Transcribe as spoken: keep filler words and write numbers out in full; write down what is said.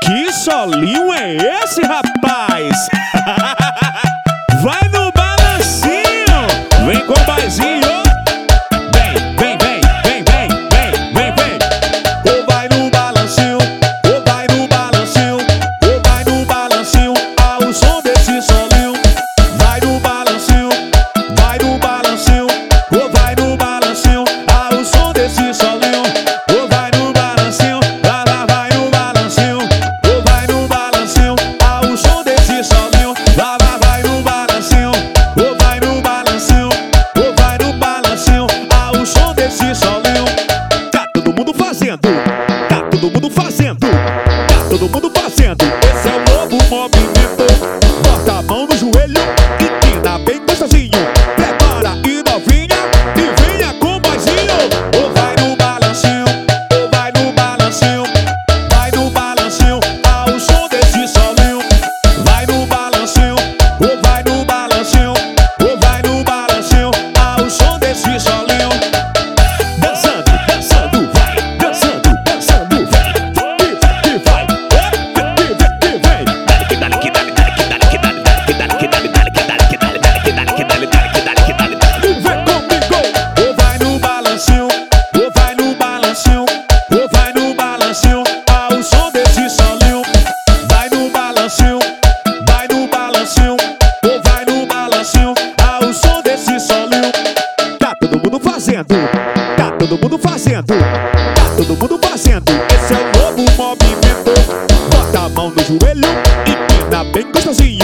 Que solinho é esse, rapaz? Vai no balancinho, vem com o baizinho. Vem, vem, vem, vem, vem, vem, vem, vem. Ou vai no balancinho, ou vai no balancinho, ou vai no balancinho, ao som desse solinho. Vai no balancinho, vai no balancinho, ou vai no balancinho, ao som desse solinho. Ou vai no balancinho, vai lá, vai no balancinho, ou vai no balancinho, ao som desse solinho. Vai lá, vai no balancinho, ou vai no balancinho, ou vai no balancinho, ao som desse solinho. Tá todo mundo fazendo, tá todo mundo fazendo, tá todo mundo fazendo. Esse é o novo movimento. Bota a mão no joelho e empina bem gostosinho. Prepara e novinha e venha com o boizinho. Ou vai no balancinho, ou vai no balancinho, vai no balancinho, ao som desse solinho. Vai no balancinho, ou vai no balancinho, ou vai no balancinho, ao som desse solinho. Dançando, dançando, vai, dançando, dançando, vai, e vai, e vai, e vem. E vem comigo. Ou vai no balancinho, ou vai no balancinho, ou vai no balancinho, ao som desse solinho. Vai no balancinho, vai no balancinho, ou vai no balancinho, ao som desse solinho. Tá todo mundo fazendo, tá todo mundo fazendo, tá todo mundo fazendo. Esse é o novo movimento. Bota a mão no joelho e empina bem gostosinho.